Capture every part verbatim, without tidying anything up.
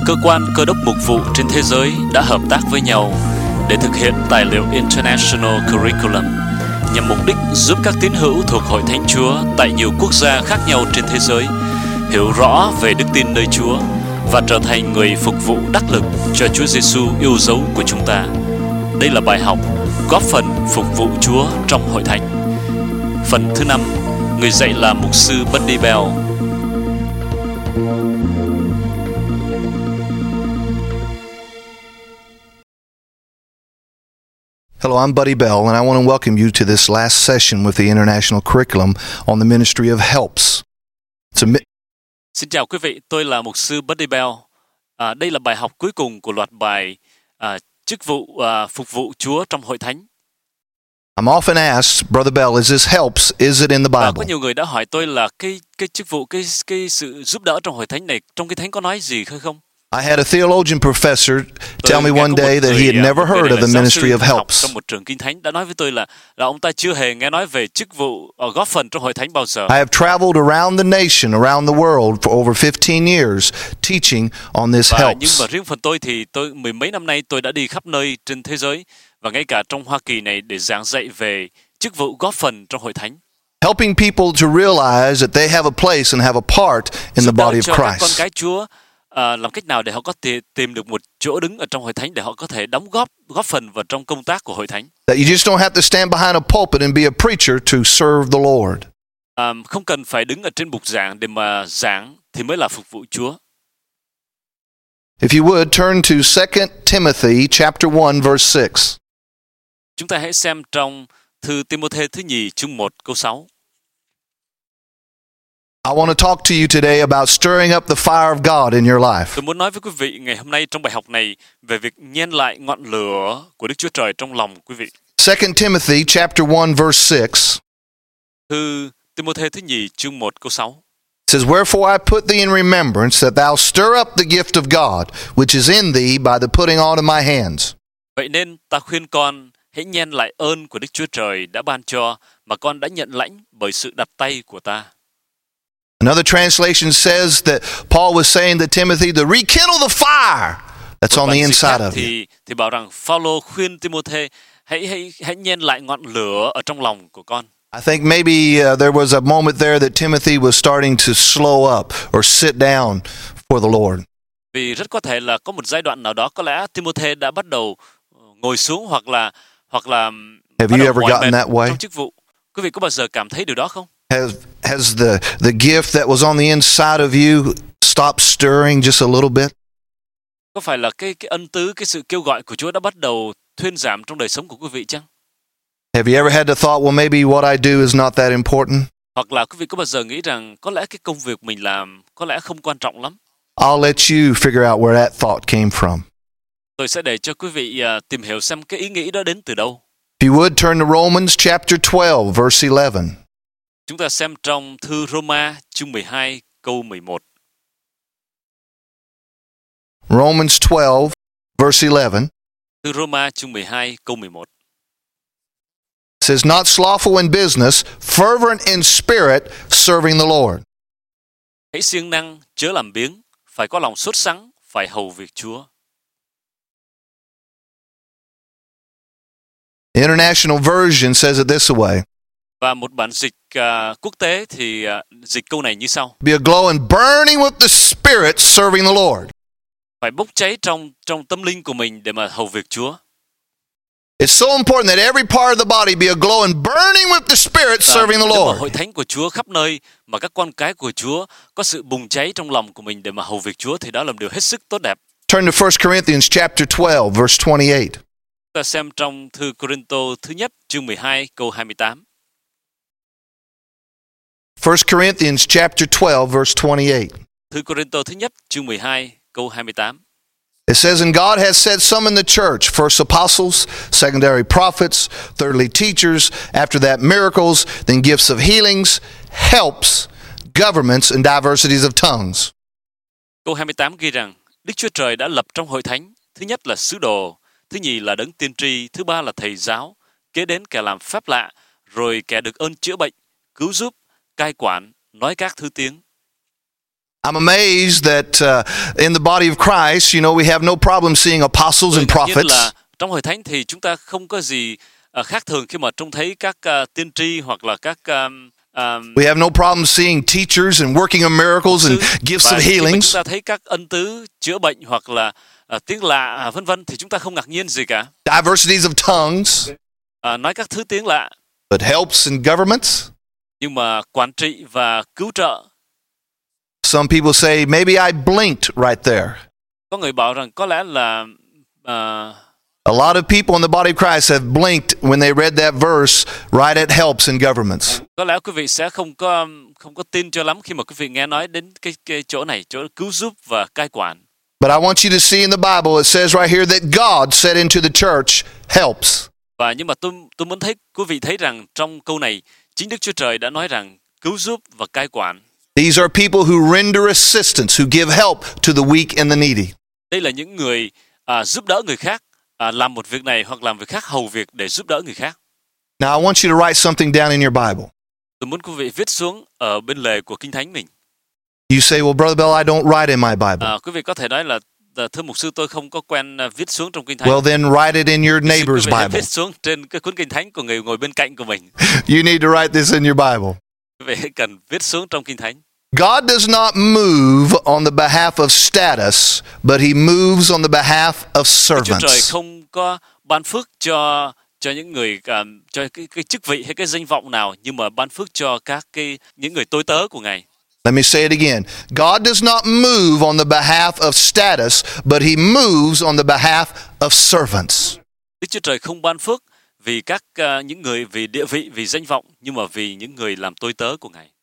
cơ quan cơ đốc mục vụ trên thế giới đã hợp tác với nhau để thực hiện tài liệu International Curriculum nhằm mục đích giúp các tín hữu thuộc Hội Thánh Chúa tại nhiều quốc gia khác nhau trên thế giới hiểu rõ về đức tin nơi Chúa và trở thành người phục vụ đắc lực cho Chúa Giêsu yêu dấu của chúng ta. Đây là bài học góp phần phục vụ Chúa trong Hội Thánh. Phần thứ năm, người dạy là mục sư Buddy Bell. Hello, I'm Buddy Bell, and I want to welcome you to this last session with the International Curriculum on the Ministry of Helps. It's a mi- Xin chào quý vị, tôi là mục sư Buddy Bell. À, đây là bài học cuối cùng của loạt bài à, chức vụ à, phục vụ Chúa trong Hội Thánh. I'm often asked, Brother Bell, is this helps? Is it in the Và có Bible? nhiều người đã hỏi tôi là cái cái chức vụ, cái cái sự giúp đỡ trong Hội Thánh này trong cái Thánh có nói gì hay không? I had a theologian professor tell me Tôi nghe one có một day that he người, had à, never một người heard này of là the giáo ministry sư of thần học helps. trong một trường kinh thánh đã nói với tôi là là ông ta chưa hề nghe nói về chức vụ uh, góp phần trong Hội Thánh bao giờ. I have traveled around the nation, around the world for over fifteen years teaching on this Và nhưng helps. mà riêng phần tôi thì tôi mười mấy năm nay tôi đã đi khắp nơi trên thế giới và ngay cả trong Hoa Kỳ này để giảng dạy về chức vụ góp phần trong Hội Thánh. Helping people to realize that they have a place and have a part in the Giúp đỡ body cho of các con Christ. cái Chúa à, làm cách nào để họ có thể tìm được một chỗ đứng ở trong Hội Thánh để họ có thể đóng góp góp phần vào trong công tác của Hội Thánh. That you just don't have to stand behind a pulpit and be a preacher to serve the Lord. À, không cần phải đứng ở trên bục giảng để mà giảng thì mới là phục vụ Chúa. If you would, turn to Second Timothy chapter one, verse six. Chúng ta hãy xem trong thư Timôthê thứ nhì chương một câu sáu. I want to talk to you today about stirring up the fire of God in your life. Tôi muốn nói với quý vị ngày hôm nay trong bài học này về việc nhen lại ngọn lửa của Đức Chúa Trời trong lòng quý vị. Second Timothy chapter one, verse six Thư Timôthê thứ nhì chương một câu sáu. says, Wherefore I put thee in remembrance that thou stir up the gift of God, which is in thee by the putting on of my hands. Vậy nên ta khuyên con hãy nhen lại ơn của Đức Chúa Trời đã ban cho mà con đã nhận lãnh bởi sự đặt tay của ta. Another translation says that Paul was saying to Timothy to rekindle the fire that's Một on the bản dịch inside khác of you. thì thì bảo rằng Phaolô khuyên Timôthê hãy hãy hãy nhen lại ngọn lửa ở trong lòng của con. I think maybe uh, there was a moment there that Timothy was starting to slow up or sit down for the Lord. Vì rất có thể là có một giai đoạn nào đó có lẽ Timôthê đã bắt đầu ngồi xuống hoặc là hoặc là Have bắt you đầu ever mỏi gotten mệt that way? trong chức vụ. Quý vị có bao giờ cảm thấy điều đó không? Has has the the gift that was on the inside of you stopped stirring just a little bit? Có phải là cái cái ân tứ, cái sự kêu gọi của Chúa đã bắt đầu thuyên giảm trong đời sống của quý vị chăng? Have you ever had the thought, well, maybe what I do is not that important? Hoặc là quý vị có bao giờ nghĩ rằng có lẽ cái công việc mình làm có lẽ không quan trọng lắm? I'll let you figure out where that thought came from. Tôi sẽ để cho quý vị uh, tìm hiểu xem cái ý nghĩ đó đến từ đâu. If you would, turn to Romans chapter twelve, verse eleven. Chúng ta xem trong thư Roma chương mười hai câu mười một. Romans twelve, verse eleven Thư Roma chương mười hai câu mười một. says, Not slothful in business, fervent in spirit, serving the Lord. Hãy siêng năng, chớ làm biếng, phải có lòng sốt sắng, phải hầu việc Chúa. The International Version says it this way. Và một bản dịch uh, quốc tế thì uh, dịch câu này như sau: Be aglow and burning with the Spirit, serving the Lord. phải bốc cháy trong trong tâm linh của mình để mà hầu việc Chúa. It's so important that every part of the body be aglow and burning with the Spirit, Và serving the nếu mà Lord. hội thánh của Chúa khắp nơi mà các con cái của Chúa có sự bùng cháy trong lòng của mình để mà hầu việc Chúa thì đó là một điều hết sức tốt đẹp. Turn to First Corinthians chapter twelve, verse twenty-eight. Ta xem trong thư Cô-rinh-tô thứ nhất chương mười hai câu hai mươi tám. First Corinthians chapter twelve, verse twenty-eight. Thư Cô-rinh-tô thứ nhất chương mười hai câu hai mươi tám. It says, And God has set some in the church, first apostles, secondary prophets, thirdly teachers, after that miracles, then gifts of healings, helps, governments, and diversities of tongues. Câu hai mươi tám ghi rằng Đức Chúa Trời đã lập trong hội thánh, thứ nhất là sứ đồ, thứ nhì là đấng tiên tri, thứ ba là thầy giáo, kế đến kẻ làm phép lạ, rồi kẻ được ơn chữa bệnh, cứu giúp, cai quản, nói các thứ tiếng. I'm amazed that uh, in the body of Christ, you know, we have no problem seeing apostles and Tôi ngạc nhiên prophets. là trong hội thánh thì chúng ta không có gì uh, khác thường khi mà trông thấy các uh, tiên tri hoặc là các um, um, We have no problem seeing teachers and working of miracles and gifts và of khi mà healings. chúng ta thấy các ân tứ chữa bệnh hoặc là uh, tiếng lạ uh, vân vân thì chúng ta không ngạc nhiên gì cả. Diversities of tongues, Uh, nói các thứ tiếng lạ, but helps in governments. nhưng mà quản trị và cứu trợ. Some people say, maybe I blinked right there. Có người bảo rằng có lẽ là uh, A lot of people in the body of Christ have blinked when they read that verse, right at helps in governments. có lẽ quý vị sẽ không có không có tin cho lắm khi mà quý vị nghe nói đến cái cái chỗ này, chỗ cứu giúp và cai quản. But I want you to see in the Bible, it says right here that God said into the church, helps. Và nhưng mà tôi tôi muốn thấy quý vị thấy rằng trong câu này chính Đức Chúa Trời đã nói rằng cứu giúp và cai quản. These are people who render assistance, who give help to the weak and the needy. Đây là những người à, giúp đỡ người khác, à, làm một việc này hoặc làm việc khác, hầu việc để giúp đỡ người khác. Now I want you to write something down in your Bible. Tôi muốn quý vị viết xuống ở bên lề của Kinh Thánh mình. You say, well, Brother Bell, I don't write in my Bible. À, quý vị có thể nói là thưa mục sư, tôi không có quen à, viết xuống trong Kinh Thánh. Well, then write it in your Xin quý neighbor's vị hãy Bible. viết xuống trên cái cuốn Kinh Thánh của người ngồi bên cạnh của mình. You need to write this in your Bible. Quý vị hãy cần viết xuống trong Kinh Thánh. God does not move on the behalf of status, but he moves on the behalf of Chúa Trời servants. không có ban phước cho cho những người uh, cho cái, cái chức vị hay cái danh vọng nào, nhưng mà ban phước cho các cái những người tôi tớ của Ngài. Let me say it again. God does not move on the behalf of status, but he moves on the behalf of servants. Đức Chúa Trời không ban phước vì các uh, những người vì địa vị, vì danh vọng, nhưng mà vì những người làm tôi tớ của Ngài.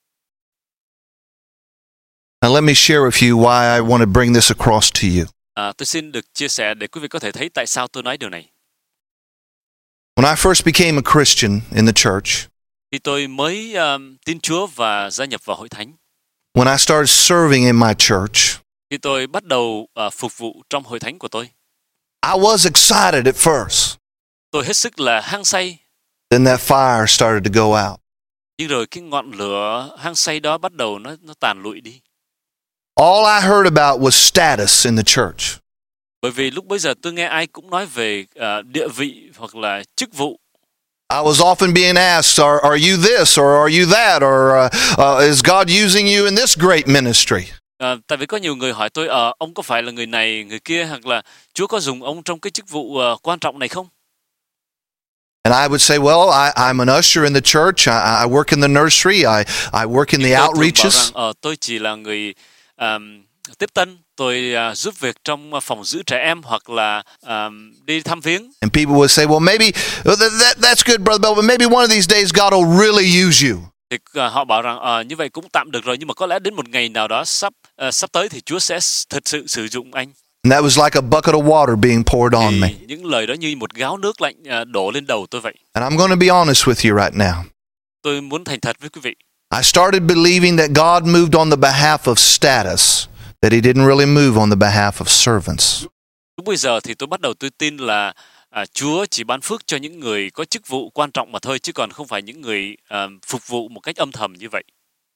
Now let me share with you why I want to bring this across to you. À, tôi xin được chia sẻ để quý vị có thể thấy tại sao tôi nói điều này. When I first became a Christian in the church, Khi tôi mới uh, tin Chúa và gia nhập vào hội thánh, when I started serving in my church, khi tôi bắt đầu uh, phục vụ trong hội thánh của tôi, I was excited at first. tôi hết sức là hăng say. Then that fire started to go out. Nhưng rồi cái ngọn lửa hăng say đó bắt đầu nó nó tàn lụi đi. All I heard about was status in the church. Bởi vì lúc bấy giờ tôi nghe ai cũng nói về uh, địa vị hoặc là chức vụ. I was often being asked, are, are you this or are you that or uh, uh, is God using you in this great ministry? À, tại vì có nhiều người hỏi tôi, ờ, ông có phải là người này, người kia, hoặc là Chúa có dùng ông trong cái chức vụ uh, quan trọng này không? And I would say, well, I, I'm an usher in the church. I, I work in the nursery. I, I work in the tôi thường bảo outreaches. rằng, ờ, tôi chỉ là người um, tiếp tân, tôi uh, giúp việc trong uh, phòng giữ trẻ em hoặc là um, đi thăm viếng. And people would say, well, maybe that, that, that's good, Brother Bell, but maybe one of these days God will really use you. Thì uh, họ bảo rằng ờ, như vậy cũng tạm được rồi, nhưng mà có lẽ đến một ngày nào đó sắp uh, sắp tới thì Chúa sẽ thật sự sử dụng anh. And that was like a bucket of water being poured on Thì me. những lời đó như một gáo nước lạnh uh, đổ lên đầu tôi vậy. And I'm going to be honest with you right now. Tôi muốn thành thật với quý vị. I started believing that God moved on the behalf of status, that he didn't really move on the behalf of servants. Lúc bây giờ thì tôi bắt đầu tôi tin là à, Chúa chỉ ban phước cho những người có chức vụ quan trọng mà thôi, chứ còn không phải những người à, phục vụ một cách âm thầm như vậy.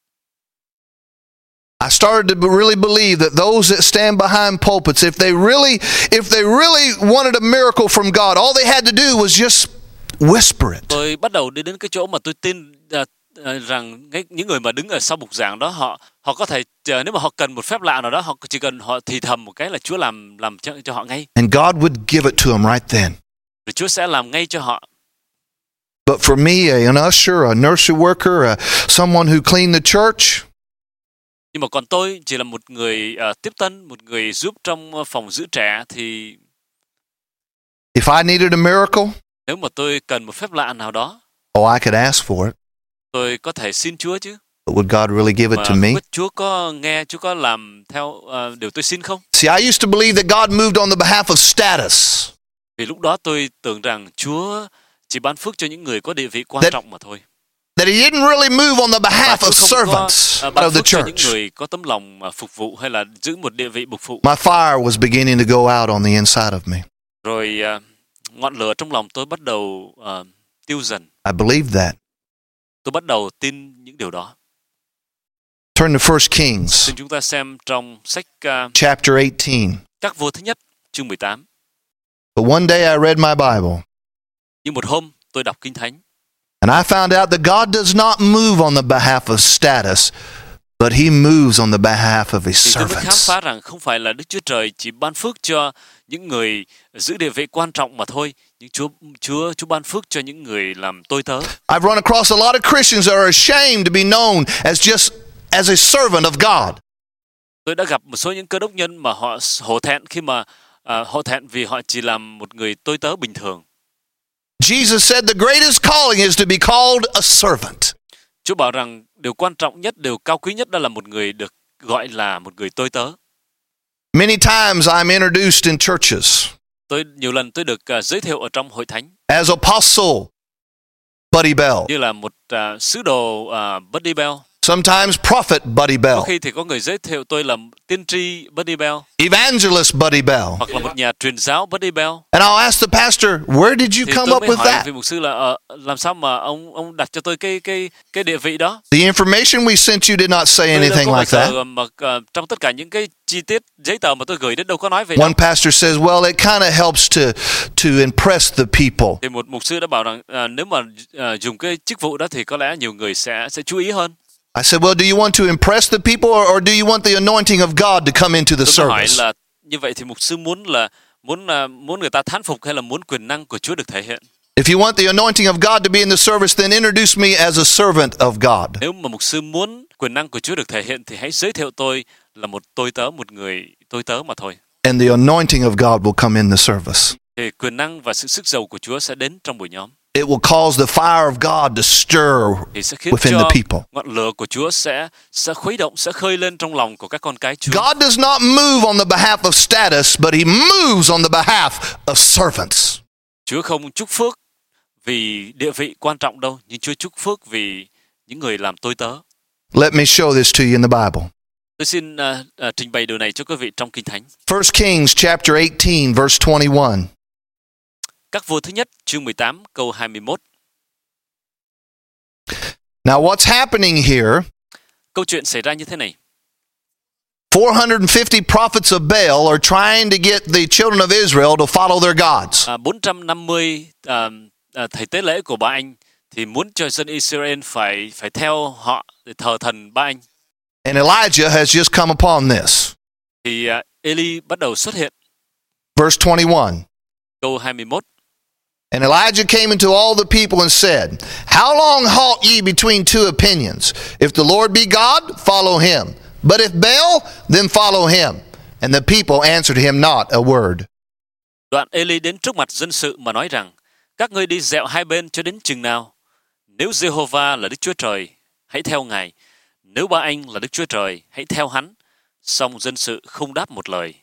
I started to really believe that those that stand behind pulpits, if they really, if they really wanted a miracle from God, all they had to do was just whisper it. Tôi bắt đầu đi đến cái chỗ mà tôi tin à, à, rằng cái, những người mà đứng ở sau bục giảng đó, họ họ có thể à, nếu mà họ cần một phép lạ nào đó, họ chỉ cần họ thì thầm một cái là Chúa làm làm cho, cho họ ngay. And God would give it to them right then. Rồi Chúa sẽ làm ngay cho họ. But for me, an usher, a nursery worker, a, someone who cleaned the church, Nhưng mà còn tôi chỉ là một người uh, tiếp tân, một người giúp trong uh, phòng giữ trẻ, thì if I needed a miracle, nếu mà tôi cần một phép lạ nào đó, oh, I could ask for it. tôi có thể xin Chúa chứ. But would God really give it Mà to không me? biết Chúa có nghe, Chúa có làm theo uh, điều tôi xin không? See, I used to believe that God moved on the behalf of status. Vì lúc đó tôi tưởng rằng Chúa chỉ ban phước cho những người có địa vị quan That- trọng mà thôi. That he didn't really move on the Và behalf Chúa of không servants có uh, of ban the phước cho những church. người có tấm lòng uh, phục vụ hay là giữ một địa vị mục phụ. My fire was beginning to go out on the inside of me. Rồi uh, ngọn lửa trong lòng tôi bắt đầu uh, tiêu dần. I believed that. Tôi bắt đầu tin những điều đó. Turn to First Kings, Xin chúng ta xem trong sách uh, chapter eighteen. Các Vua thứ nhất, chương mười tám. But one day I read my Bible, Nhưng một hôm tôi đọc Kinh Thánh and I found out that God does not move on the behalf of status, but He moves on the behalf of His thì tôi mới khám servants. phá rằng không phải là Đức Chúa Trời chỉ ban phước cho những người giữ địa vị quan trọng mà thôi, nhưng Chúa Chúa Chúa ban phước cho những người làm tôi tớ. I've run across a lot of Christians that are ashamed to be known as just as a servant of God. Tôi đã gặp một số những cơ đốc nhân mà họ hổ thẹn khi mà à, hổ thẹn vì họ chỉ làm một người tôi tớ bình thường. Jesus said the greatest calling is to be called a servant. Chúa bảo rằng điều quan trọng nhất, điều cao quý nhất đó là một người được gọi là một người tôi tớ. Many times I'm introduced in churches Tôi nhiều lần tôi được uh, giới thiệu ở trong hội thánh as Apostle Buddy Bell, như là một uh, sứ đồ uh, Buddy Bell. sometimes Prophet Buddy Bell, Có khi thì có người giới thiệu tôi là tiên tri Buddy Bell, Evangelist Buddy Bell. hoặc là một nhà truyền giáo Buddy Bell. And I'll ask the pastor, where did you Thì come tôi up mới with hỏi that? vị mục sư là ờ, làm sao mà ông ông đặt cho tôi cái cái cái địa vị đó. The information we sent you did not say Tôi đâu anything có bao like that. giờ mà uh, trong tất cả những cái chi tiết giấy tờ mà tôi gửi đến đâu có nói về One đó. pastor says, well, it kind of helps to to impress the people. Thì một mục sư đã bảo rằng uh, nếu mà uh, dùng cái chức vụ đó thì có lẽ nhiều người sẽ sẽ chú ý hơn. I said, well, do you want to impress the people or, or do you want the anointing of God to come into the Tôi mới hỏi service? là như vậy thì mục sư muốn là muốn uh, muốn người ta thán phục hay là muốn quyền năng của Chúa được thể hiện? If you want the anointing of God to be in the service, then introduce me as a servant of God. Nếu mà mục sư muốn quyền năng của Chúa được thể hiện thì hãy giới thiệu tôi là một tôi tớ, một người tôi tớ mà thôi. And the anointing of God will come in the service. Thì quyền năng và sự sức giàu của Chúa sẽ đến trong buổi nhóm. It will cause the fire of God to stir Thì sẽ khiến within cho the people. ngọn lửa của Chúa sẽ sẽ khuấy động, sẽ khơi lên trong lòng của các con cái Chúa. God does not move on the behalf of status, but He moves on the behalf of servants. Chúa không chúc phước vì địa vị quan trọng đâu, nhưng Chúa chúc phước vì những người làm tôi tớ. Let me show this to you in the Bible. Tôi xin uh, uh, trình bày điều này cho quý vị trong Kinh Thánh. First Kings chapter eighteen, verse twenty-one. Các Vua thứ nhất, chương mười tám, câu hai mươi mốt. Now what's happening here? Câu chuyện xảy ra như thế này. four hundred fifty prophets of Baal are trying to get the children of Israel to follow their gods. À, bốn trăm năm mươi à, à, thầy tế lễ của Ba Anh thì muốn cho dân Israel phải phải theo họ để thờ thần Ba Anh. And Elijah has just come upon this. Thì à, Eli bắt đầu xuất hiện. Verse twenty-one. Câu hai mươi mốt. And Elijah came into all the people and said, how long halt ye between two opinions? If the Lord be God, follow him. But if Baal, then follow him. And the people answered him not a word. Đoạn Eli đến trước mặt dân sự mà nói rằng, các ngươi đi dẹo hai bên cho đến chừng nào? Nếu Jehovah là Đức Chúa Trời, hãy theo Ngài. Nếu Ba Anh là Đức Chúa Trời, hãy theo hắn. Song dân sự không đáp một lời.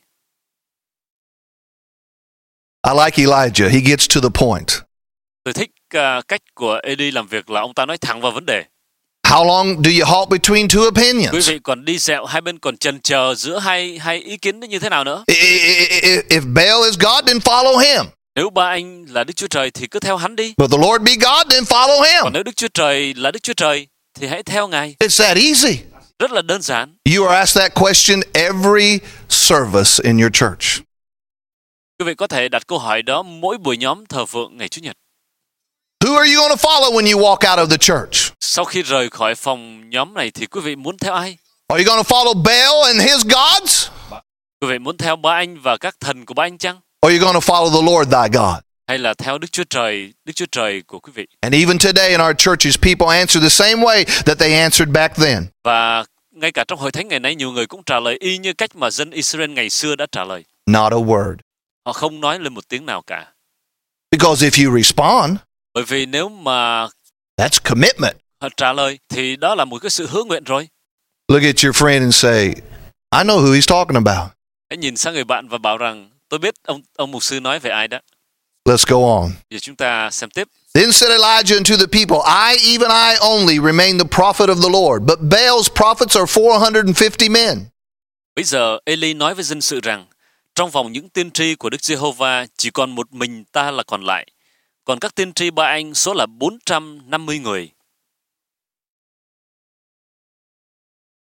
I like Elijah. He gets to the point. Tôi thích uh, cách của Eli làm việc là ông ta nói thẳng vào vấn đề. How long do you halt between two Quý opinions? vị còn đi dẹo hai bên còn chần chờ giữa hai hai ý kiến như thế nào nữa? I- i- i- If Baal is God, then follow him. Nếu Ba Anh là Đức Chúa Trời thì cứ theo hắn đi. But the Lord be God, then follow Còn him. nếu Đức Chúa Trời là Đức Chúa Trời thì hãy theo Ngài. It's that easy. Rất là đơn giản. You are asked that question every service in your church. Quý vị có thể đặt câu hỏi đó mỗi buổi nhóm thờ phượng ngày Chủ nhật. Who are you going to follow when you walk out of the church? Sau khi rời khỏi phòng nhóm này thì quý vị muốn theo ai? Are you going to follow Baal and his gods? Quý vị muốn theo Ba Anh và các thần của Ba Anh chăng? Or are you going to follow the Lord thy God? Hay là theo Đức Chúa Trời, Đức Chúa Trời của quý vị? And even today in our churches, people answer the same way that they answered back then. Và ngay cả trong hội thánh ngày nay, nhiều người cũng trả lời y như cách mà dân Israel ngày xưa đã trả lời. Not a word. Họ không nói lên một tiếng nào cả. Because if you respond, Bởi vì nếu mà that's commitment. họ trả lời thì đó là một cái sự hứa nguyện rồi. Look at your friend and say, I know who he's talking about. Hãy nhìn sang người bạn và bảo rằng tôi biết ông ông mục sư nói về ai đó. Let's go on. Giờ chúng ta xem tiếp. Then said Elijah unto the people, I, even I only, remain the prophet of the Lord, but Baal's prophets are four hundred fifty men. Bây giờ Eli nói với dân sự rằng trong vòng những tiên tri của Đức Giê-hô-va chỉ còn một mình ta là còn lại. Còn các tiên tri Ba Anh số là bốn trăm năm mươi người.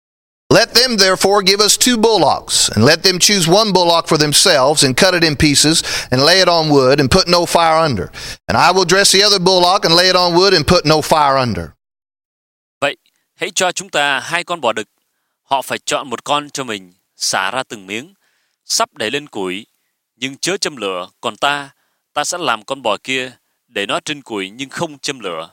Let them therefore give us two bullocks, and let them choose one bullock for themselves, and cut it in pieces, and lay it on wood, and put no fire under. And I will dress the other bullock, and lay it on wood, and put no fire under. Vậy, hãy cho chúng ta hai con bò đực. Họ phải chọn một con cho mình, xả ra từng miếng, sắp để lên củi, nhưng chớ châm lửa. Còn ta, ta sẽ làm con bò kia, để nó trên củi nhưng không châm lửa.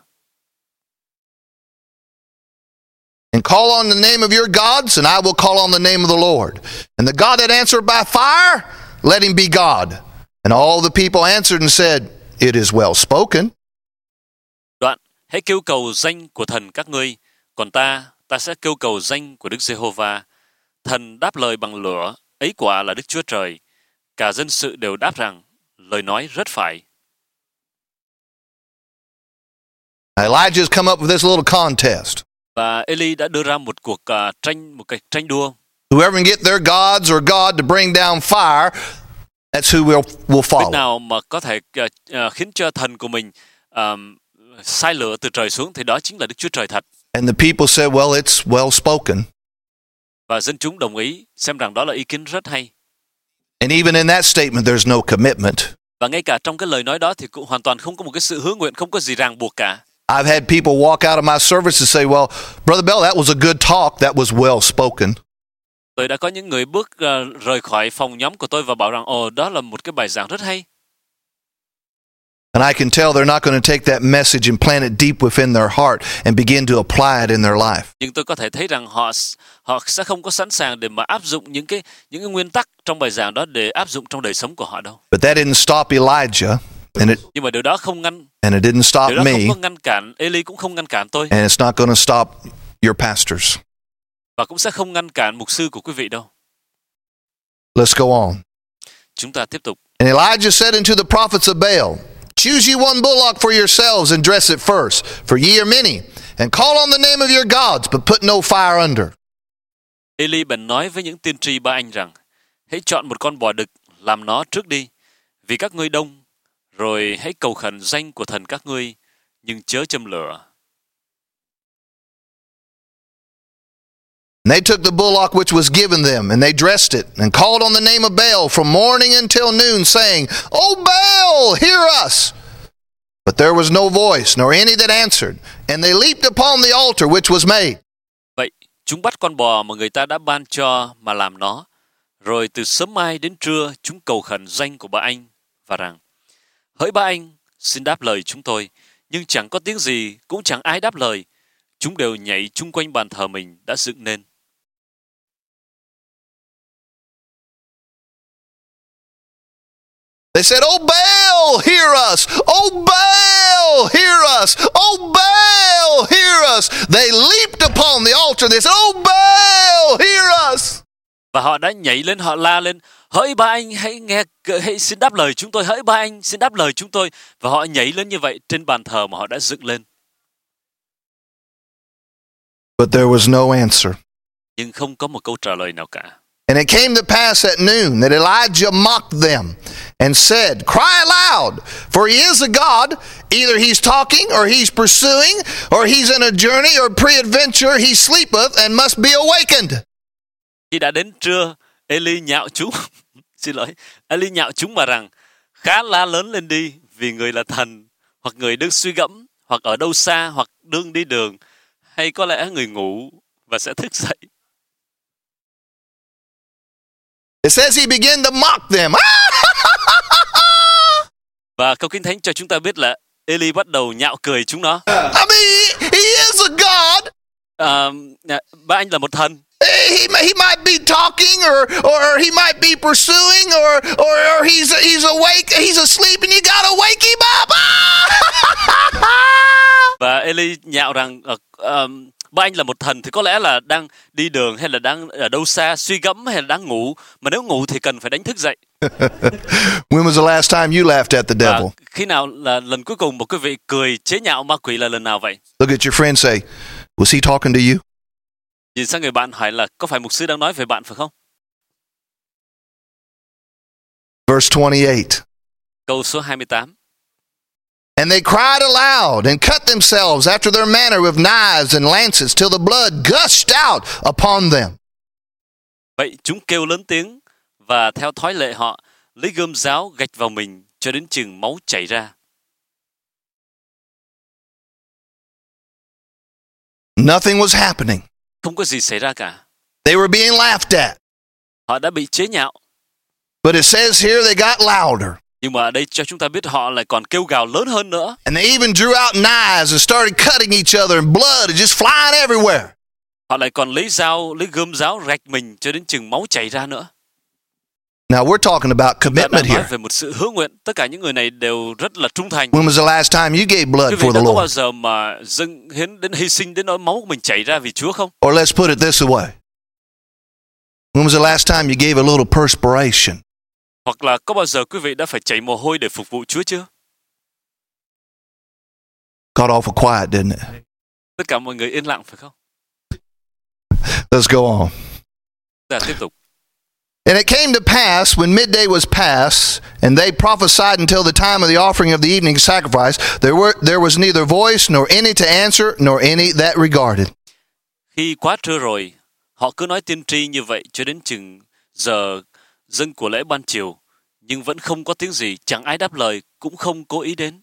And call on the name of your gods, and I will call on the name of the Lord. And the God that answered by fire, let him be God. And all the people answered and said, It is well spoken. Đoạn, hãy kêu cầu danh của thần các ngươi, còn ta, ta sẽ kêu cầu danh của Đức Giê-hô-va. Thần đáp lời bằng lửa, ấy quả là Đức Chúa Trời. Cả dân sự đều đáp rằng, lời nói rất phải. Elijah's come up with this little contest. Và Eli đã đưa ra một cuộc uh, tranh, một cái tranh đua. Whoever can get their gods or God to bring down fire, that's who will will Biết follow. nào mà có thể uh, uh, khiến cho thần của mình um, sai lửa từ trời xuống, thì đó chính là Đức Chúa Trời thật. And the people said, well, it's well spoken. Và dân chúng đồng ý, xem rằng đó là ý kiến rất hay. And even in that statement, there's no commitment. Và ngay cả trong cái lời nói đó thì cũng hoàn toàn không có một cái sự hứa nguyện, không có gì ràng buộc cả. I've had people walk out of my service and say, well, Brother Bell, that was a good talk. That was well spoken. Tôi đã có những người bước uh, rời khỏi phòng nhóm của tôi và bảo rằng, ồ, đó là một cái bài giảng rất hay. And I can tell they're not going to take that message and plant it deep within their heart and begin to apply it in their life. Nhưng tôi có thể thấy rằng họ họ sẽ không có sẵn sàng để mà áp dụng những cái những cái nguyên tắc trong bài giảng đó để áp dụng trong đời sống của họ đâu. But that didn't stop Elijah, and it Nhưng mà điều đó không ngăn and it didn't stop điều đó me, không có ngăn cản Eli, cũng không ngăn cản tôi, and it's not going to stop your pastors. và cũng sẽ không ngăn cản mục sư của quý vị đâu. Let's go on. Chúng ta tiếp tục. And Elijah said unto the prophets of Baal, Choose ye one bullock for yourselves and dress it first, for ye are many, and call on the name of your gods, but put no fire under. Eli bèn nói với những tiên tri ba anh rằng, hãy chọn một con bò đực, làm nó trước đi, vì các ngươi đông, rồi hãy cầu khẩn danh của thần các ngươi, nhưng chớ châm lửa. And they took the bullock which was given them, and they dressed it, and called on the name of Baal from morning until noon, saying, O Baal, hear us! But there was no voice, nor any that answered, and they leaped upon the altar which was made. Vậy, chúng bắt con bò mà người ta đã ban cho mà làm nó, rồi từ sớm mai đến trưa chúng cầu khẩn danh của ba anh, và rằng, hỡi ba anh, xin đáp lời chúng tôi, nhưng chẳng có tiếng gì, cũng chẳng ai đáp lời. Chúng đều nhảy chung quanh bàn thờ mình đã dựng nên. They said, O Baal, hear us! O Baal, hear us! O Baal, hear us! They leaped upon the altar. They said, O Baal, hear us! Và họ đã nhảy lên, họ la lên, hỡi ba anh, hãy nghe, hãy xin đáp lời chúng tôi, hỡi ba anh, xin đáp lời chúng tôi. Và họ nhảy lên như vậy trên bàn thờ mà họ đã dựng lên. But there was no answer. Nhưng không có một câu trả lời nào cả. And it came to pass at noon that Elijah mocked them and said, Cry aloud, for he is a God. Either he's talking, or he's pursuing, or he's in a journey, or pre-adventure, he sleepeth and must be awakened. Khi đã đến trưa, Eli nhạo chúng, xin lỗi, Eli nhạo chúng mà rằng, khá la lớn lên đi, vì người là thần, hoặc người đang suy gẫm, hoặc ở đâu xa, hoặc đương đi đường, hay có lẽ người ngủ và sẽ thức dậy. It says he began to mock them. Và câu Kinh Thánh cho chúng ta biết là Eli bắt đầu nhạo cười chúng nó. I mean, he, he is a God. À, ba anh là một thần. He, he might be talking, or or he might be pursuing, or or, or he's he's awake, he's asleep, and you gotta wake him up. Và Eli nhạo rằng uh, um, ba anh là một thần thì có lẽ là đang đi đường, hay là đang ở đâu xa, suy gẫm, hay là đang ngủ. Mà nếu ngủ thì cần phải đánh thức dậy. When was the last time you laughed at the devil? Và khi nào là lần cuối cùng một quý vị cười chế nhạo ma quỷ là lần nào vậy? Look at your friend, say, was he talking to you? Nhìn sang người bạn hỏi là có phải mục sư đang nói về bạn phải không? Verse twenty-eight. Câu số hai mươi tám. And they cried aloud and cut themselves after their manner with knives and lances till the blood gushed out upon them. Vậy chúng kêu lớn tiếng và theo thói lệ họ lấy gươm giáo gạch vào mình cho đến chừng máu chảy ra. Nothing was happening. Không có gì xảy ra cả. They were being laughed at. Họ đã bị chế nhạo. But it says here they got louder. Nhưng mà ở đây cho chúng ta biết họ lại còn kêu gào lớn hơn nữa. And they even drew out knives and started cutting each other, and blood is just flying everywhere. Họ lại còn lấy dao, lấy gươm giáo rạch mình cho đến chừng máu chảy ra nữa. Now we're talking about Chúng ta commitment đang nói here. về một sự hứa nguyện. Tất cả những người này đều rất là trung thành. When was the last time you gave blood Quý vị for đã the có bao Lord? giờ mà dâng hiến đến hy sinh đến nỗi máu của mình chảy ra vì Chúa không? Or let's put it this way. When was the last time you gave a little perspiration? Hoặc là có bao giờ quý vị đã phải chảy mồ hôi để phục vụ Chúa chưa? Got awful quiet, didn't it? Tất cả mọi người yên lặng phải không? Let's go on. Ta tiếp tục. And it came to pass when midday was past, and they prophesied until the time of the offering of the evening sacrifice, there were there was neither voice nor any to answer, nor any that regarded. Khi quá trưa rồi, họ cứ nói tiên tri như vậy cho đến chừng giờ dâng của lễ ban chiều, nhưng vẫn không có tiếng gì, chẳng ai đáp lời, cũng không cố ý đến.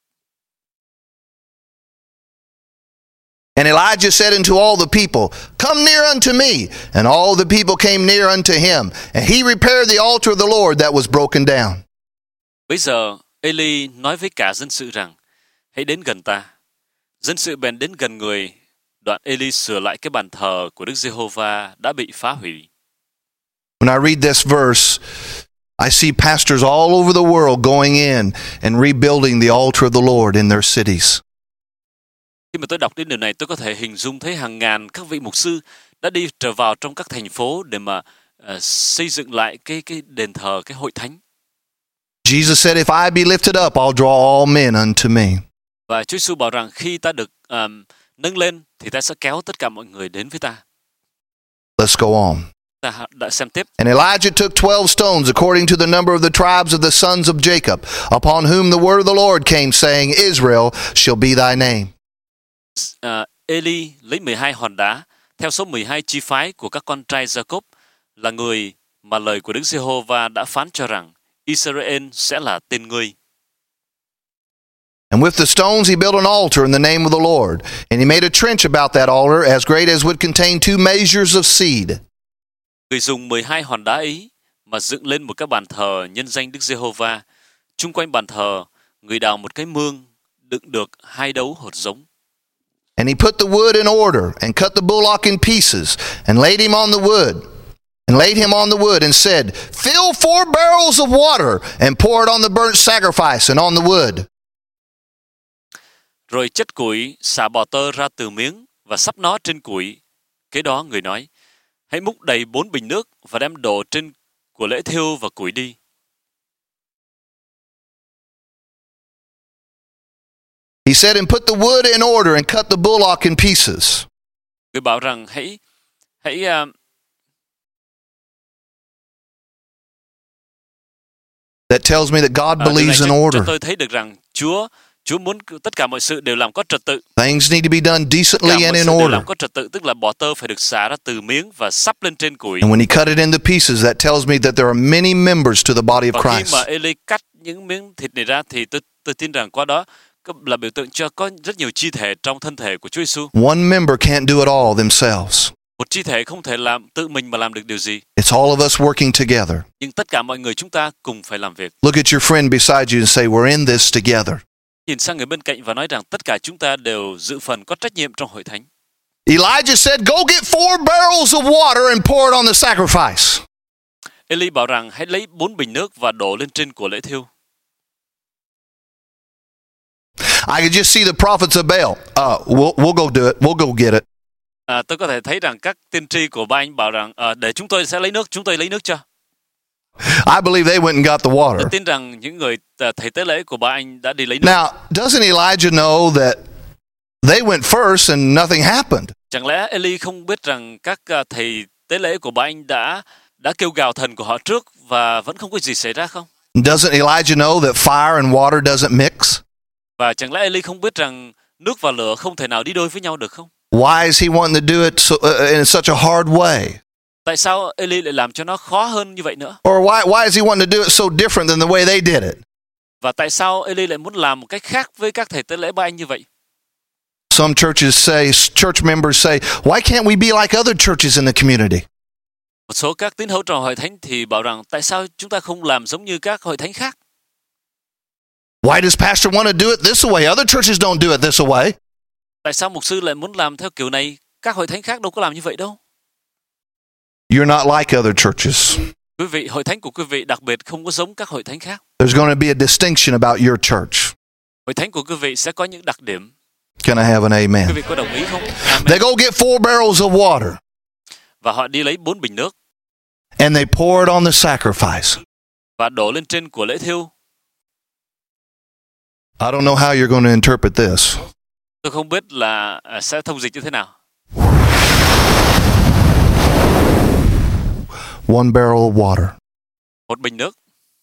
And Elijah said unto all the people, Come near unto me. And all the people came near unto him. And he repaired the altar of the Lord that was broken down. Bây giờ, Eli nói với cả dân sự rằng, hãy đến gần ta. Dân sự bèn đến gần người. Đoạn Eli sửa lại cái bàn thờ của Đức Giê-hô-va đã bị phá hủy. When I read this verse, I see pastors all over the world going in and rebuilding the altar of the Lord in their cities. Khi mà tôi đọc đến điều này, tôi có thể hình dung thấy hàng ngàn các vị mục sư đã đi trở vào trong các thành phố để mà uh, xây dựng lại cái cái đền thờ, cái hội thánh. Jesus said, If I be lifted up, I'll draw all men unto me. Và Chúa Giêsu bảo rằng khi ta được um, nâng lên thì ta sẽ kéo tất cả mọi người đến với ta. Let's go on. Ta đã xem tiếp. And Elijah took twelve stones according to the number of the tribes of the sons of Jacob, upon whom the word of the Lord came, saying, Israel shall be thy name. Uh, Eli lấy mười hai hòn đá theo số mười hai chi phái của các con trai Jacob, là người mà lời của Đức Giê-hô-va đã phán cho rằng Israel sẽ là tên ngươi. And with the stones he built an altar in the name of the Lord, and he made a trench about that altar as great as would contain two measures of seed. Người dùng mười hai hòn đá ấy mà dựng lên một cái bàn thờ nhân danh Đức Giê-hô-va. Chung quanh bàn thờ, người đào một cái mương đựng được hai đấu hột giống. And he put the wood in order, and cut the bullock in pieces, and laid him on the wood, and laid him on the wood, and said, Fill four barrels of water, and pour it on the burnt sacrifice and on the wood. Rồi chất củi xả bò tơ ra từ miếng và sắp nó trên củi. Kế đó người nói, hãy múc đầy bốn bình nước và đem đổ trên của lễ thiêu và củi đi. He said, and put the wood in order, and cut the bullock in pieces. Người bảo rằng hãy hãy uh, That tells me that God uh, believes in cho, order. cho tôi thấy được rằng Chúa Chúa muốn tất cả mọi sự đều làm có trật tự. Things need to be done Tất cả decently mọi and in sự đều order. làm có trật tự, tức là bò tơ phải được xả ra từ miếng và sắp lên trên củi. And when he cut it into pieces, that tells me that there are many members to the body of Và khi Christ. mà Eli cắt những miếng thịt này ra thì tôi tôi tin rằng qua đó là biểu tượng cho có rất nhiều chi thể trong thân thể của Chúa Giêsu. One member can't do it all themselves. Một chi thể không thể làm tự mình mà làm được điều gì. It's all of us working together. Nhưng tất cả mọi người chúng ta cùng phải làm việc. Look at your friend beside you and say, we're in this together. Nhìn sang người bên cạnh và nói rằng tất cả chúng ta đều dự phần có trách nhiệm trong hội thánh. Elijah said, go get four barrels of water and pour it on the sacrifice. Eli bảo rằng hãy lấy bốn bình nước và đổ lên trên của lễ thiêu. I could just see the prophets of Baal. Uh, we'll, we'll go do it. We'll go get it. À, tôi có thể thấy rằng các tiên tri của ba anh bảo rằng à, để chúng tôi sẽ lấy nước, chúng tôi lấy nước cho. I believe they went and got the Tôi water. tin rằng những người à, thầy tế lễ của ba anh đã đi lấy nước. Now, doesn't Elijah know that they went first and nothing happened? Chẳng lẽ Eli không biết rằng các à, thầy tế lễ của ba anh đã đã kêu gào thần của họ trước và vẫn không có gì xảy ra không? Doesn't Elijah know that fire and water doesn't mix? Và chẳng lẽ Eli không biết rằng nước và lửa không thể nào đi đôi với nhau được không? Why is he wanting to do it so, uh, in such a hard way? Tại sao Eli lại làm cho nó khó hơn như vậy nữa? Or why, why is he wanting to do it so different than the way they did it? Và tại sao Eli lại muốn làm một cách khác với các thầy tế lễ Ba-anh như vậy? Some churches say, church members say, why can't we be like other churches in the community? Một số các tín hữu trong hội thánh thì bảo rằng tại sao chúng ta không làm giống như các hội thánh khác? Why does pastor want to do it this way? Other churches don't do it this way. Tại sao mục sư lại muốn làm theo kiểu này? Các hội thánh khác đâu có làm như vậy đâu. You're not like other churches. Quý vị, hội thánh của quý vị đặc biệt không có giống các hội thánh khác. There's going to be a distinction about your church. Hội thánh của quý vị sẽ có những đặc điểm. Can I have an amen? Quý vị có đồng ý không? Amen. They go get four barrels of water. Và họ đi lấy bốn bình nước. And they pour it on the sacrifice. Và đổ lên trên của lễ thiêu. I don't know how you're going to interpret this. Tôi không biết là sẽ thông dịch như thế nào. One barrel of water. Một bình nước.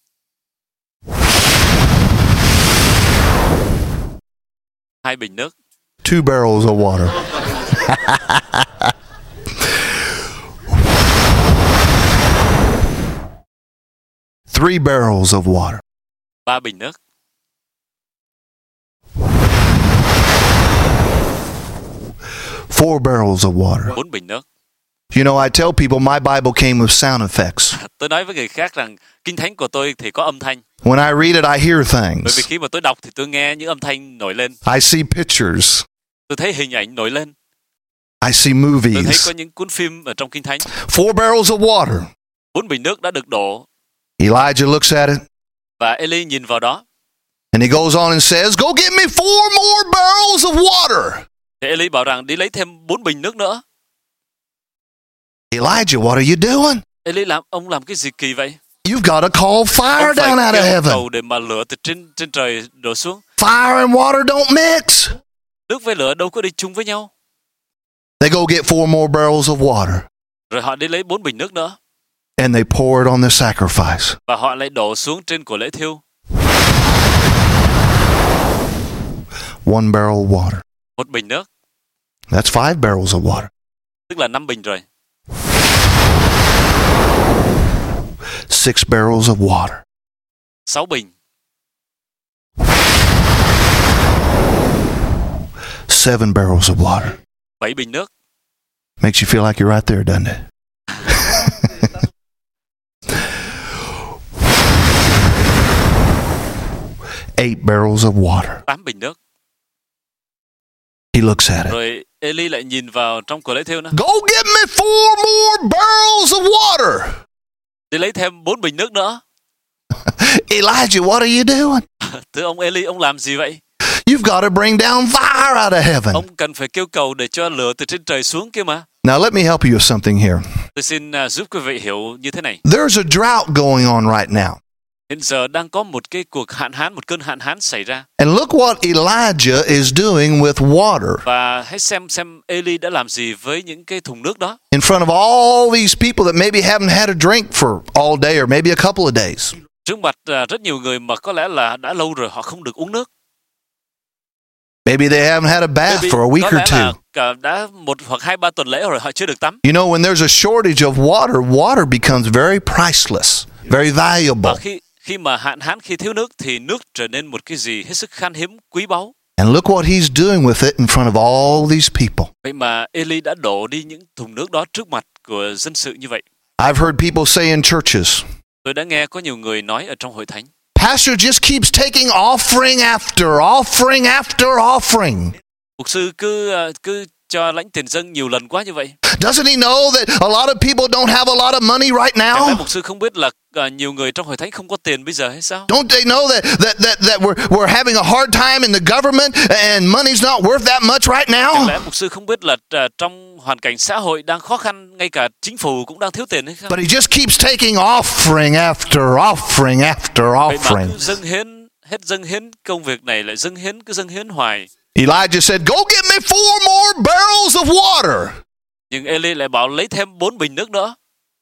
Hai bình nước. Two barrels of water. Three barrels of water. Ba bình nước. Four barrels of water. Bốn bình nước. You know, I tell people my Bible came with sound effects. Tôi nói với người khác rằng kinh thánh của tôi thì có âm thanh. When I read it, I hear Bởi vì things. khi mà tôi đọc thì tôi nghe những âm thanh nổi lên. I see pictures. Tôi thấy hình ảnh nổi lên. I see Tôi thấy movies. có những cuốn phim ở trong kinh thánh. Four barrels of water. Bốn bình nước đã được đổ. Elijah looks at it Và Eli nhìn vào đó. and he goes on and says, go get me four more barrels of water. Thì Eli bảo rằng đi lấy thêm bốn bình nước nữa. Elijah, what are you doing? Eli làm ông làm cái gì kỳ vậy? You've got to call fire Ông phải down out of kêu heaven. cầu để mà lửa từ trên trên trời đổ xuống. Fire and water don't mix. Nước với lửa đâu có đi chung với nhau. They go get four more barrels of water Rồi họ đi lấy bốn bình nước nữa. and they pour it on the sacrifice. Và họ lại đổ xuống trên của lễ thiêu. One barrel of water. Một bình nước. That's five barrels of water. Tức là năm bình rồi. Six barrels of water. Sáu bình. Seven barrels of water. Bảy bình nước. Makes you feel like you're right there, doesn't it? Eight barrels of water. Tám bình nước. He looks at it. Rồi Eli lại nhìn vào trong của lễ thiêu nữa. Go get me four more barrels of water. Đi lấy thêm bốn bình nước nữa. Elijah, what are you doing? Thưa ông Eli, ông làm gì vậy? You've got to bring down fire out of heaven. Ông cần phải kêu cầu để cho lửa từ trên trời xuống kia mà. Now let me help you with something here. Tôi xin uh, giúp quý vị hiểu như thế này. There's a drought going on right now. Hiện giờ đang có một cái cuộc hạn hán, một cơn hạn hán xảy ra. And look what Elijah is doing with water Và hãy xem xem Eli đã làm gì với những cái thùng nước đó. in front of all these people that maybe haven't had a drink for all day or maybe a couple of days. Trước mặt uh, rất nhiều người mà có lẽ là đã lâu rồi họ không được uống nước. Maybe they haven't had a bath Maybe for a week có or lẽ là two. cả đã một hoặc hai ba tuần lễ rồi họ chưa được tắm. You know, when there's a shortage of water, water becomes very priceless, very valuable. Và khi khi mà hạn hán, khi thiếu nước thì nước trở nên một cái gì hết sức khan hiếm, quý báu. And look what he's doing with it in front of all these people. Vậy mà Eli đã đổ đi những thùng nước đó trước mặt của dân sự như vậy. I've heard people say in churches, Tôi đã nghe có nhiều người nói ở trong hội thánh. Pastor just keeps taking offering after offering after offering. Mục sư cứ cứ cho lãnh tiền dâng nhiều lần quá như vậy. Doesn't he know that a lot of people don't have a lot of money right Chẳng lẽ now? mục sư không biết là uh, nhiều người trong hội thánh không có tiền bây giờ hay sao? Don't they know that that that, that we're we're having a hard time in the government and money's not worth that much right Chẳng now? lẽ mục sư không biết là uh, trong hoàn cảnh xã hội đang khó khăn, ngay cả chính phủ cũng đang thiếu tiền hay không? But he just keeps taking offering after offering after Vậy mà offering. cứ dâng hiến, hết dâng hiến công việc này lại dâng hiến, cứ dâng hiến hoài. Elijah said, "Go get me four more barrels of water." Nhưng Eli lại bảo lấy thêm bốn bình nước nữa.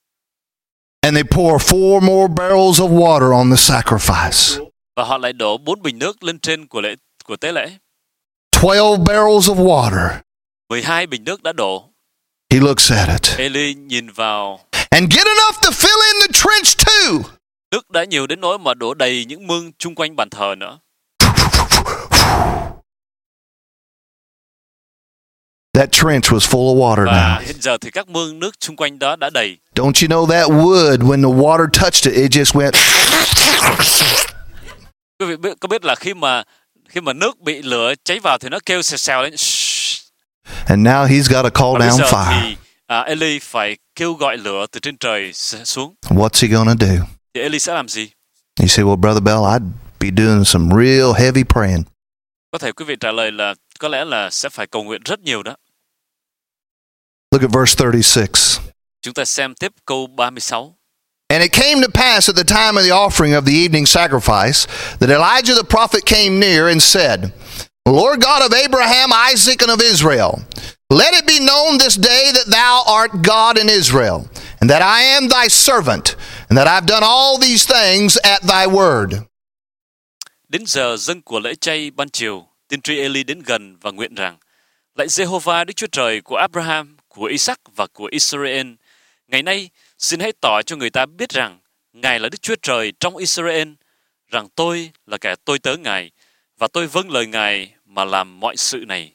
And they pour four more barrels of water on the sacrifice. Và họ lại đổ bốn bình nước lên trên của lễ của tế lễ. Twelve barrels of water. mười hai bình nước đã đổ. He looks at it. Eli nhìn vào and get enough to fill in the trench too. Nước đã nhiều đến nỗi mà đổ đầy những mương chung quanh bàn thờ nữa. That trench was full of water Và now. hiện giờ thì các mương nước chung quanh đó đã đầy. Don't you know that wood, when the water touched it, it just went. Quý vị biết, có biết là khi mà khi mà nước bị lửa cháy vào thì nó kêu xèo xèo lên. And now he's got to call Và bây down giờ fire. thì à, Eli phải kêu gọi lửa từ trên trời xuống. What's he gonna do? Thì Eli sẽ làm gì? You say, well, Brother Bell, I'd be doing some real heavy praying. Có thể quý vị trả lời là có lẽ là sẽ phải cầu nguyện rất nhiều đó. Look at verse thirty-six. Chúng ta xem tiếp câu ba mươi sáu. And it came to pass at the time of the offering of the evening sacrifice that Elijah the prophet came near and said, Lord God of Abraham, Isaac, and of Israel, let it be known this day that thou art God in Israel, and that I am thy servant, and that I've done all these things at thy word. Đến giờ dâng của lễ chay ban chiều, tiên tri Eli đến gần và nguyện rằng, lạy Giê-hô-va Đức Chúa Trời của Abraham, của Isaac và của Israel, ngày nay xin hãy tỏ cho người ta biết rằng Ngài là Đức Chúa Trời trong Israel, rằng tôi là kẻ tôi tớ Ngài, và tôi vâng lời Ngài mà làm mọi sự này.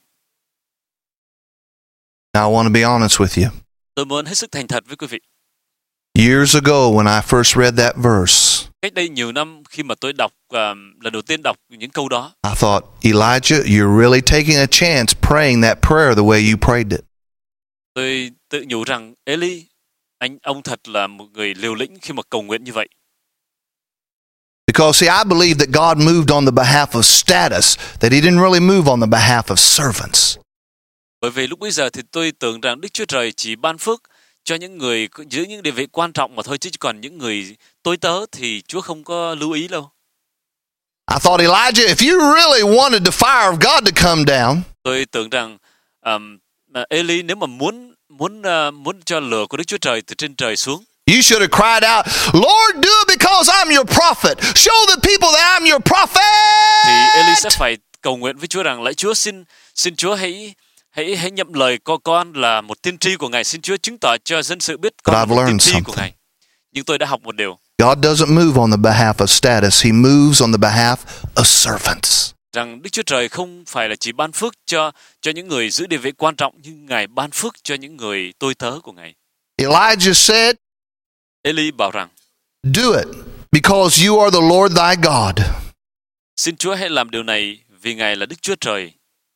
Now I want to be honest with you. Tôi muốn hết sức thành thật với quý vị. Years ago when I first read that verse, Cách đây nhiều năm khi mà tôi đọc, uh, lần đầu tiên đọc những câu đó, I thought, Elijah, you're really taking a chance praying that prayer the way you prayed it. tôi tự nhủ rằng Eli, anh ông thật là một người liều lĩnh khi mà cầu nguyện như vậy. Because, see, I believe that God moved on the behalf of status, that he didn't really move on the behalf of servants. Bởi vì lúc bây giờ thì tôi tưởng rằng Đức Chúa Trời chỉ ban phước cho những người giữ những địa vị quan trọng mà thôi, chứ còn những người tôi tớ thì Chúa không có lưu ý đâu. I thought, Elijah, if you really wanted the fire of God to come down, Tôi tưởng rằng um, Eli nếu mà muốn muốn uh, muốn cho lửa của Đức Chúa Trời từ trên trời xuống, you should have cried out, Lord, do it because I'm your prophet. Show the people that I'm your prophet. thì Eli sẽ phải cầu nguyện với Chúa rằng lạy Chúa, xin xin Chúa hãy hãy hãy nhậm lời con con là một tiên tri của Ngài, xin Chúa chứng tỏ cho dân sự biết con là một tiên tri của Ngài. Nhưng tôi đã học một điều, God doesn't move on the behalf of status. He moves on the behalf of servants. rằng Đức Chúa Trời không phải là chỉ ban phước cho cho những người giữ địa vị quan trọng, nhưng Ngài ban phước cho những người tôi tớ của Ngài. Elijah said, Eli bảo rằng, do it because you are the Lord thy God. xin Chúa hãy làm điều này vì Ngài là Đức Chúa Trời.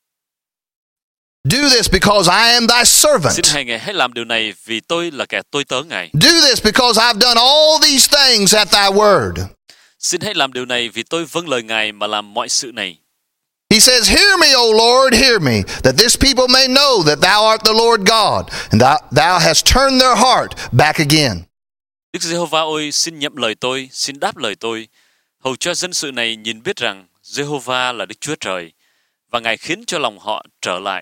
Do this because I am thy servant. Xin hãy Ngài hãy làm điều này vì tôi là kẻ tôi tớ Ngài. Do this because I've done all these things at thy word. Xin hãy làm điều này vì tôi vâng lời Ngài mà làm mọi sự này. He says, hear me, O Lord, hear me, that this people may know that thou art the Lord God, and thou, thou hast turned their heart back again. Đức Giê-hô-va ơi, xin nhậm lời tôi, xin đáp lời tôi, hầu cho dân sự này nhìn biết rằng Giê-hô-va là Đức Chúa Trời, và Ngài khiến cho lòng họ trở lại.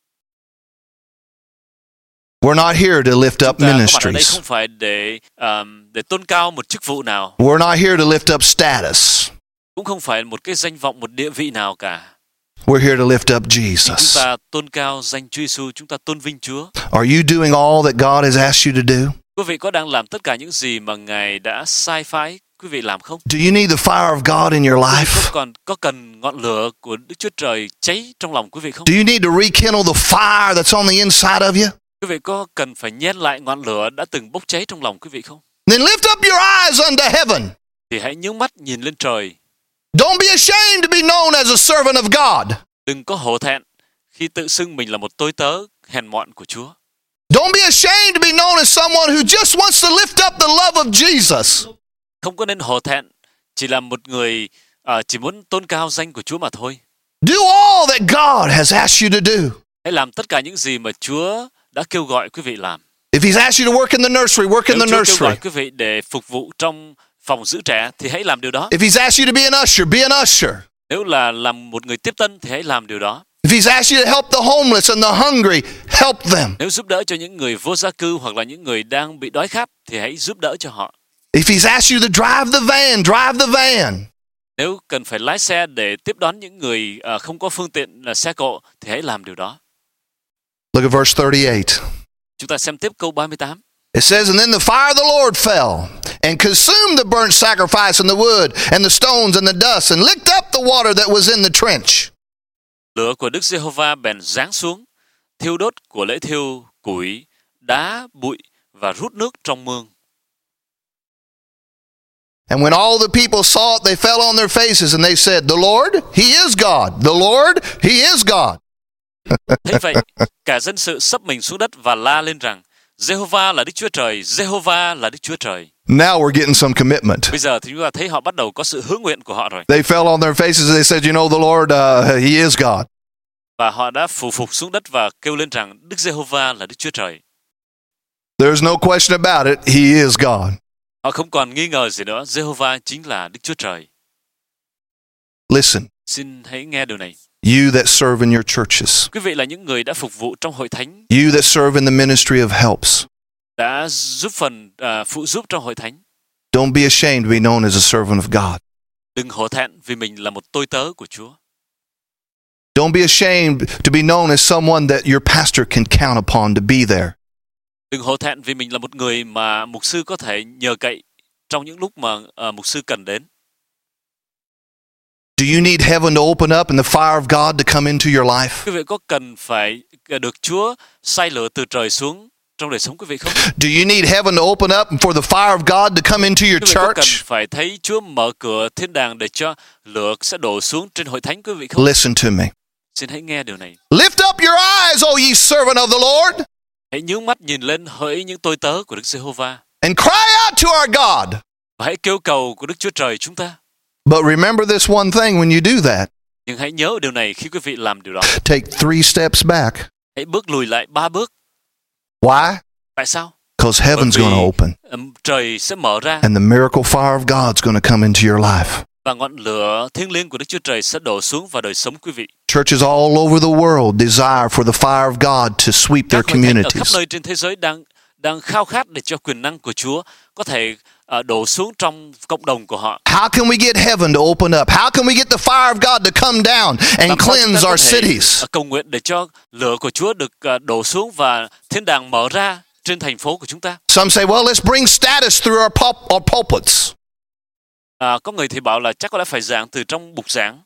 We're not here to lift up Ta có mặt ở đây ministries. không phải để um, để tôn cao một chức vụ nào, We're not here to lift up status. cũng không phải một cái danh vọng, một địa vị nào cả. We're here to lift up Chúng Jesus. ta tôn cao danh Chúa Giêsu, chúng ta tôn vinh Chúa. Are you doing all that God has asked you to do? Quý vị có đang làm tất cả những gì mà Ngài đã sai phái quý vị làm không? Do you need the fire of God in your Quý vị life? có còn có cần ngọn lửa của Đức Chúa Trời cháy trong lòng quý vị không? Do you need to rekindle the fire that's on the inside of you? Quý vị có cần phải nhen lại ngọn lửa đã từng bốc cháy trong lòng quý vị không? Then lift up your eyes unto heaven. Thì hãy nhướng mắt nhìn lên trời. Don't be ashamed to be known as a servant of God. Đừng có hổ thẹn khi tự xưng mình là một tôi tớ hèn mọn của Chúa. Don't be ashamed to be known as someone who just wants to lift up the love of Jesus. Không có nên hổ thẹn chỉ là một người uh, chỉ muốn tôn cao danh của Chúa mà thôi. Do all that God has asked you to do. Hãy làm tất cả những gì mà Chúa đã kêu gọi quý vị làm. If He's asked you to work in the nursery, work in Nếu the Chúa kêu gọi nursery. quý vị để phục vụ trong phòng giữ trẻ thì hãy làm điều đó. If He's asked you to be an usher, be an usher. Nếu là làm một người tiếp tân thì hãy làm điều đó. If He's asked you to help the homeless and the hungry, help them. Nếu giúp đỡ cho những người vô gia cư hoặc là những người đang bị đói khát thì hãy giúp đỡ cho họ. If He's asked you to drive the van, drive the van. Nếu cần phải lái xe để tiếp đón những người uh, không có phương tiện là xe cộ thì hãy làm điều đó. Look at verse thirty-eight. Chúng ta xem tiếp câu ba mươi tám. It says, and then the fire of the Lord fell and consumed the burnt sacrifice and the wood and the stones and the dust and licked up the water that was in the trench. Lửa của Đức Giê-hô-va bèn giáng xuống, thiêu đốt của lễ thiêu củi, đá, bụi và rút nước trong mương. And when all the people saw it, they fell on their faces and they said, the Lord, He is God. The Lord, He is God. Thế vậy, cả dân sự sấp mình xuống đất và la lên rằng, Giê-hô-va là Đức Chúa Trời, Giê-hô-va là Đức Chúa Trời. Now we're getting some commitment. Bây giờ thì chúng ta thấy họ bắt đầu có sự hứa nguyện của họ rồi. They fell on their faces and they said, you know, the Lord, uh, He is God. Và họ đã phủ phục xuống đất và kêu lên rằng Đức Giê-hô-va là Đức Chúa Trời. There's no question about it. He is God. Họ không còn nghi ngờ gì nữa, Giê-hô-va chính là Đức Chúa Trời. Listen, Xin hãy nghe điều này. you that serve in your churches, Quý vị là những người đã phục vụ trong hội thánh, you that serve in the ministry of helps, đã giúp phần à, phụ giúp trong hội thánh. don't be ashamed to be known as a servant of God. Đừng hổ thẹn vì mình là một tôi tớ của Chúa. Don't be ashamed to be known as someone that your pastor can count upon to be there. Đừng hổ thẹn vì mình là một người mà mục sư có thể nhờ cậy trong những lúc mà uh, mục sư cần đến. Do you need heaven to open up and the fire of God to come into your life? Quý vị có cần phải được Chúa sai lửa từ trời xuống trong đời sống quý vị không? Do you need heaven to open up and for the fire of God to come into your Quý vị có cần church? phải thấy Chúa mở cửa thiên đàng để cho lửa sẽ đổ xuống trên hội thánh quý vị không? Listen to me. Xin hãy nghe điều này. Lift up your eyes, O ye servant of the Lord, Hãy nhướng mắt nhìn lên hỡi những tôi tớ của Đức Giê-hô-va and cry out to our God. và hãy kêu cầu của Đức Chúa Trời chúng ta. But remember this one thing when you do that. Nhưng hãy nhớ điều này khi quý vị làm điều đó. Take three steps back. Hãy bước lùi lại ba bước. Why? Tại sao? Because heaven's Bởi vì, going to open. um, trời sẽ mở ra And the miracle fire of God's going to come into your life. và ngọn lửa thiêng liêng của Đức Chúa Trời sẽ đổ xuống vào đời sống quý vị. Churches all over the world desire for the fire of God to sweep their Các hội thánh ở khắp communities. nơi trên thế giới đang đang khao khát để cho quyền năng của Chúa có thể uh, đổ xuống trong cộng đồng của họ. How can we get heaven to open up? How can we get the fire of God to come down and Làm sao chúng cleanse ta có our thể, cities? uh, cầu nguyện để cho lửa của Chúa được uh, đổ xuống và thiên đàng mở ra trên thành phố của chúng ta. Some say, well, let's bring status through our, pul- our pulpits. À, có người thì bảo là chắc có lẽ phải giảng từ trong bục giảng.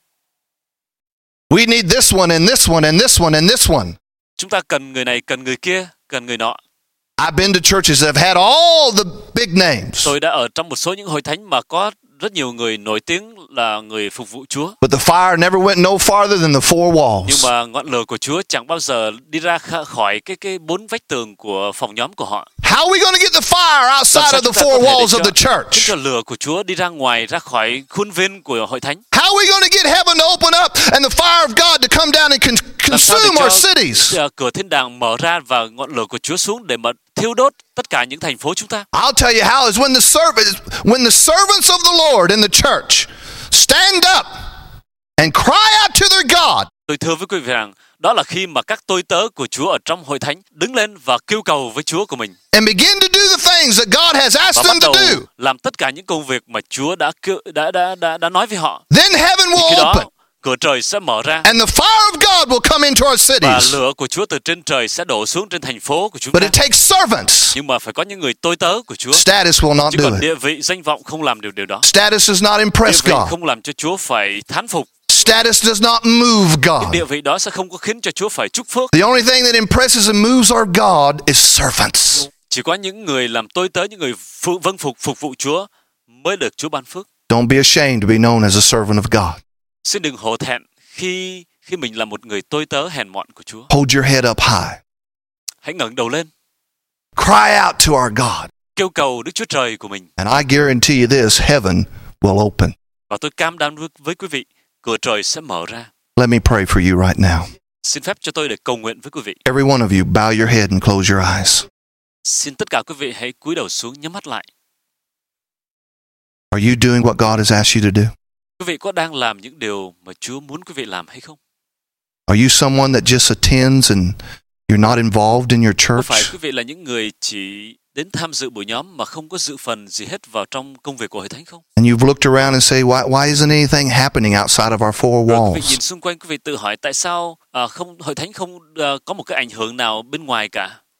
We need this one and this one and this one and this one. Chúng ta cần người này, cần người kia, cần người nọ. I've been to churches that have had all the big names, Tôi đã ở trong một số những hội thánh mà có rất nhiều người nổi tiếng là người phục vụ Chúa. but the fire never went no farther than the four Nhưng walls. mà ngọn lửa của Chúa chẳng bao giờ đi ra kh- khỏi cái cái bốn vách tường của phòng nhóm của họ. How are we going to get the fire Làm outside sao of chúng the ta có four thể để walls cho, of the khiến church? cho lửa của Chúa đi ra ngoài, ra khỏi khuôn viên của hội thánh? How are we going to get heaven to open up and the fire of God to come down and con- Làm sao để consume our cho cities? uh, cửa thiên đàng mở ra và ngọn lửa của Chúa xuống để mà thiêu đốt tất cả những thành phố chúng ta? I'll tell you how is when the servants, when the servants of the Lord in the church stand up and cry out to their God. Tôi thưa với quý vị rằng đó là khi mà các tôi tớ của Chúa ở trong hội thánh đứng lên và kêu cầu với Chúa của mình And begin to do the things that God has và asked bắt them to đầu do. làm tất cả những công việc mà Chúa đã kêu, đã đã đã đã nói với họ. Then heaven Thì khi will đó open cửa trời sẽ mở ra and the fire of God will come into our và cities. lửa của Chúa từ trên trời sẽ đổ xuống trên thành phố của chúng But ta. it takes servants. Nhưng mà phải có những người tôi tớ của Chúa. Status will not Chứ do còn it. địa vị, danh vọng không làm được điều đó. Status does not Địa impress vị God. không làm cho Chúa phải thán phục. Status does not move Cái God. địa vị đó sẽ không có khiến cho Chúa phải chúc phước. The only thing that impresses and moves our God is servants. Chỉ có những người làm tôi tớ, những người phụ, vâng phục phục vụ Chúa mới được Chúa ban phước. Don't be ashamed to be known as a servant of God. Xin đừng hổ thẹn khi khi mình là một người tôi tớ hèn mọn của Chúa. Hold your head up high. Hãy ngẩng đầu lên, Cry out to our God. kêu cầu Đức Chúa Trời của mình. And I guarantee you this, heaven will open. Và tôi cam đoan với, với quý vị, cửa trời sẽ mở ra. Let me pray for you right now. Xin phép cho tôi để cầu nguyện với quý vị. Every one of you, bow your head and close your eyes. Xin tất cả quý vị hãy cúi đầu xuống, nhắm mắt lại. Are you doing what God has asked you to do? Quý vị có đang làm những điều mà Chúa muốn quý vị làm hay không? Are you someone that just attends and you're not involved in your Có phải church? quý vị là những người chỉ đến tham dự buổi nhóm mà không có dự phần gì hết vào trong công việc của hội thánh không? And you've looked around and say, why, why isn't anything happening outside of our four Rồi quý vị walls? nhìn xung quanh, quý vị tự hỏi tại sao à, không hội thánh không à, có một cái ảnh hưởng nào bên ngoài cả?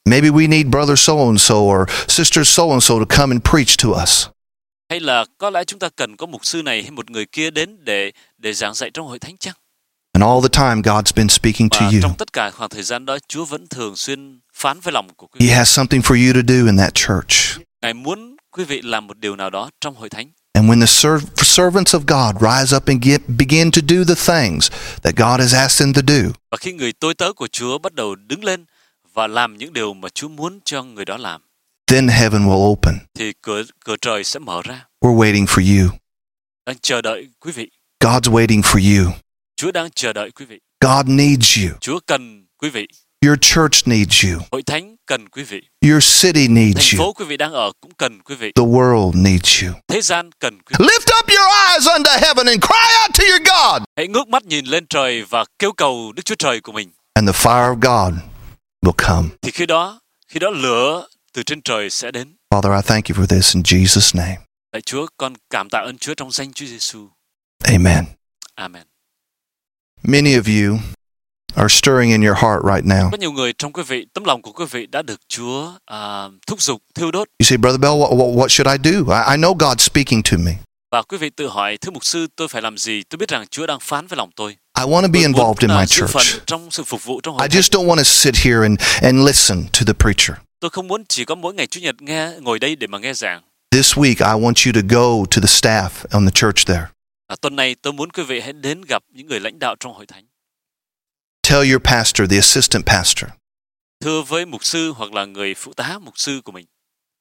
Maybe we need brother so and so or sister so and so to come and preach to us. Hay là có lẽ chúng ta cần có mục sư này hay một người kia đến để để giảng dạy trong hội thánh chăng? And all the time God's been speaking to Và you. trong tất cả khoảng thời gian đó, Chúa vẫn thường xuyên phán với lòng của quý He vị. has something for you to do in that church. Ngài muốn quý vị làm một điều nào đó trong hội thánh. And when the ser- servants of God rise up and get, begin to do the things that God has asked them to do, Và khi người tôi tớ của Chúa bắt đầu đứng lên và làm những điều mà Chúa muốn cho người đó làm, then heaven will open. thì cửa cửa trời sẽ mở ra, We're waiting for you. đang chờ đợi quý vị. God's waiting for you. Chúa đang chờ đợi quý vị. God needs you. Chúa cần quý vị. Your church needs you. Hội thánh cần quý vị. Your city needs Thành you. phố quý vị đang ở cũng cần quý vị. The world needs you. Thế gian cần quý vị. Lift up your eyes unto heaven and cry out to your God. Hãy ngước mắt nhìn lên trời và kêu cầu Đức Chúa Trời của mình. And the fire of God will come. Thì khi đó, khi đó lửa từ trên trời sẽ đến. Father, I thank you for this in Jesus' name. Lạy Chúa, con cảm tạ ơn Chúa trong danh Chúa Giêsu. Amen. Amen. Many of you are stirring in your heart right now. Có nhiều người trong quý vị, tấm lòng của quý vị đã được Chúa à, thúc giục, thiêu đốt. You say, Brother Bell, what, what, what should I do? I, I know God's speaking to me. Và quý vị tự hỏi, thưa mục sư, tôi phải làm gì? Tôi biết rằng Chúa đang phán với lòng tôi. I want to be Tôi muốn, involved in à, my giữ phần church. trong sự phục vụ trong I hội thánh. just don't want to sit here and, and listen to the preacher. Tôi không muốn chỉ có mỗi ngày Chủ nhật nghe ngồi đây để mà nghe giảng. This week, I want you to go to the staff on the church there. À, tuần này tôi muốn quý vị hãy đến gặp những người lãnh đạo trong hội thánh. Tell your pastor, the assistant pastor, Thưa với mục sư hoặc là người phụ tá mục sư của mình,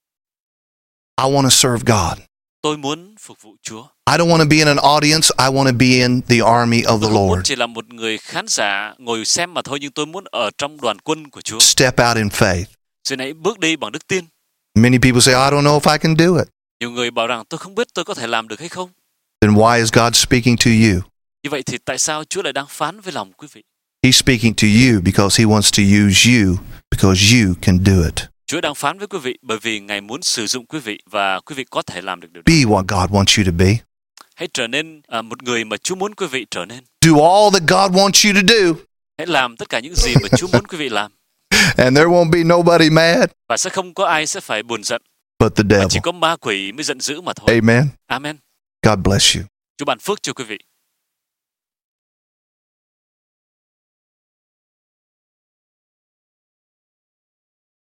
I want to serve God. tôi muốn phục vụ Chúa. I don't want to be in an audience. I want to be in the army of Tôi the không muốn Lord. chỉ là một người khán giả ngồi xem mà thôi, nhưng tôi muốn ở trong đoàn quân của Chúa. Step out in faith. Xin hãy bước đi bằng đức tin. Many people say, I don't know if I can do it. Nhiều người bảo rằng tôi không biết tôi có thể làm được hay không. Then why is God speaking to you? Như vậy thì tại sao Chúa lại đang phán với lòng quý vị? He's speaking to you because he wants to use you because you can do it. Chúa đang phán với quý vị bởi vì Ngài muốn sử dụng quý vị và quý vị có thể làm được điều đó. Be what God wants you to be. Hãy trở nên à, một người mà Chúa muốn quý vị trở nên. Do all that God wants you to do. Hãy làm tất cả những gì mà Chúa muốn quý vị làm. And there won't be nobody mad Và sẽ không có ai sẽ phải buồn giận. but the Mà chỉ devil. có ma quỷ mới giận dữ mà thôi. Amen. Amen. God bless you. Chúa ban phước cho quý vị.